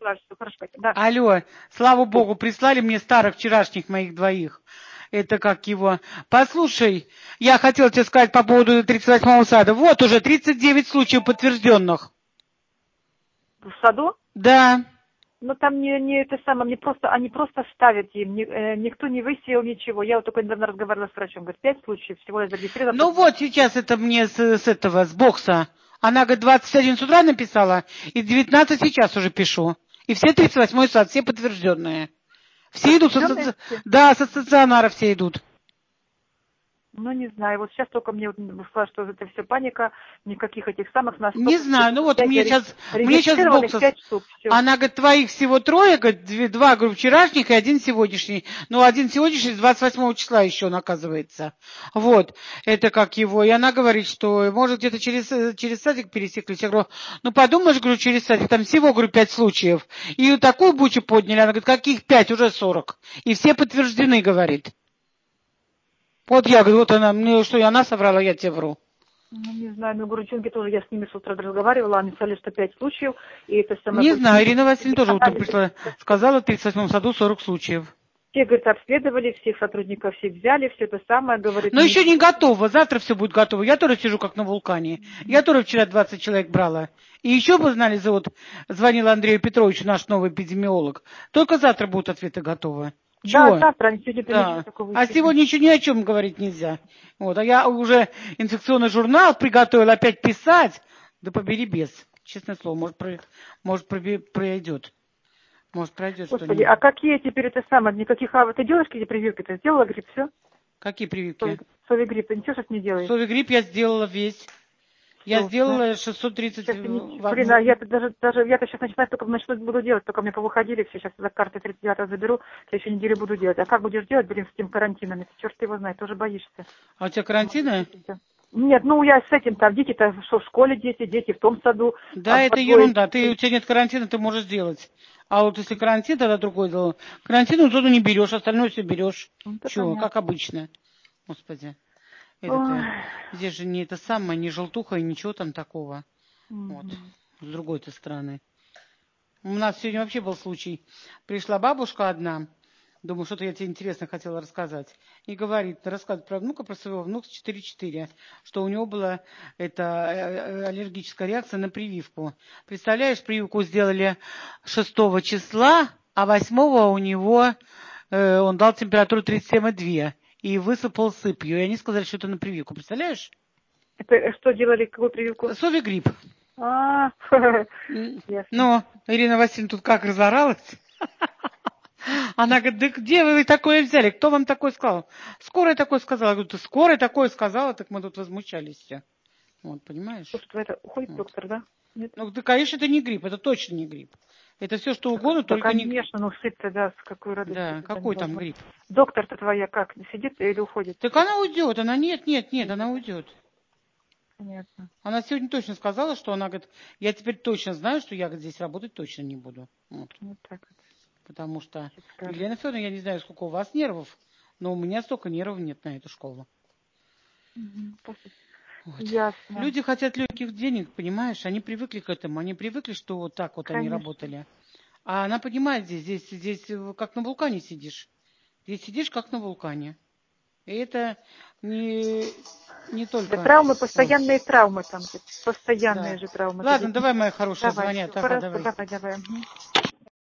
прислали, все хорошо. Да. Алло, слава богу, прислали мне старых вчерашних моих двоих. Это как его. Послушай, я хотела тебе сказать по поводу 38-го сада. Вот уже 39 случаев подтвержденных. В саду? Да. Но там не это самое, они просто ставят им, никто не высеял ничего. Я вот только недавно разговаривала с врачом, говорит, 5 случаев всего я зарегистрировала. Ну вот сейчас это мне с бокса. Она, говорит, 21 с утра написала, и 19 сейчас уже пишу. И все 38-й сад, все подтвержденные. Все идут, да, со стационара все идут. Ну, не знаю, вот сейчас только мне сказала, что это все паника, никаких этих самых нас. Не знаю, ну вот мне сейчас бокс. Она говорит, твоих всего 3, говорит, 2, говорю, вчерашних и 1 сегодняшний. Ну, 1 сегодняшний с 28 числа еще он оказывается. Вот, это как его. И она говорит, что может где-то через садик пересеклись. Я говорю, ну подумаешь, говорю, через садик, там всего, говорю, 5 случаев. И такую бучу подняли. Она говорит, каких 5? Уже 40. И все подтверждены, говорит. Вот я говорю, вот она, мне что, и она соврала, я тебе вру. Ну, не знаю, но Гурченки тоже, я с ними с утра разговаривала, они сказали, что 5 случаев, и это самое... Не знаю, Ирина Васильевна тоже утром пришла, сказала, в 38-м саду 40 случаев. Все, говорит, обследовали, всех сотрудников всех взяли, все это самое, говорит... Но еще не готово, завтра все будет готово. Я тоже сижу как на вулкане. Я тоже вчера 20 человек брала. И еще бы знали, звонил Андрею Петровичу, наш новый эпидемиолог. Только завтра будут ответы готовы. Да, завтра, они сегодня да. А сегодня еще ни о чем говорить нельзя. Вот. А я уже инфекционный журнал приготовила опять писать. Да побери без. Честное слово, может пройдет. Может пройдет что-нибудь. Господи, а какие теперь это самое? Никаких, ты делаешь какие-то прививки-то? Сделала грипп, все? Какие прививки? Совигрипп, ты ничего сейчас не делаешь? Совигрипп я сделала весь. Я сделала 630... Блин, а я-то сейчас начинаю, только начну буду делать, только мне повыходили все, сейчас за карты 39 заберу, следующей неделе буду делать. А как будешь делать, блин, с этим карантином? Черт его знает, тоже боишься. А у тебя карантины? Нет, ну я с этим, там дети-то что, в школе дети в том саду. Да, это ерунда. У тебя нет карантина, ты можешь делать. А вот если карантин, тогда другое дело. Карантинную зону не берешь, остальное все берешь. Чего, как обычно. Господи. Здесь же не это самое, не желтуха и ничего там такого. Вот. С другой-то стороны. У нас сегодня вообще был случай. Пришла бабушка одна. Думаю, что-то я тебе интересно хотела рассказать. И говорит, рассказывает про внука, про своего внука с 4-4, что у него была аллергическая реакция на прививку. Представляешь, прививку сделали 6 числа, а 8 у него он дал температуру 37,2 и высыпал сыпью. И они сказали, что это на прививку. Представляешь? Это что делали, какую прививку? Совигрипп. Ясно. Но Ирина Васильевна тут как разоралась. Она говорит, да где вы такое взяли? Кто вам такое сказал? Скорая такое сказала. Я говорю, ты скорая такое сказала, так мы тут возмущались все. Вот, понимаешь? Слушай, это уходит доктор, да? Нет? Ну, да, конечно, это не грипп, это точно не грипп. Это все, что угодно, только конечно, не грипп. Конечно, ну сыпь-то, да, с какой радостью. Да, какой там грипп? Доктор-то твоя как, сидит или уходит? Так она уйдет, она нет, она уйдет. Понятно. Она сегодня точно сказала, что она говорит, я теперь точно знаю, что я здесь работать точно не буду. Вот так вот. Потому что, Елена Федоровна, я не знаю, сколько у вас нервов, но у меня столько нервов нет на эту школу. Вот. Ясно. Люди хотят легких денег, понимаешь? Они привыкли к этому, они привыкли, что вот так вот Конечно. они работали. А она понимает, здесь как на вулкане сидишь. Здесь сидишь как на вулкане. И это не только... Да, травмы, постоянные травмы там. Постоянные же травмы. Ладно, давай, моя хорошая, звонят. Давай.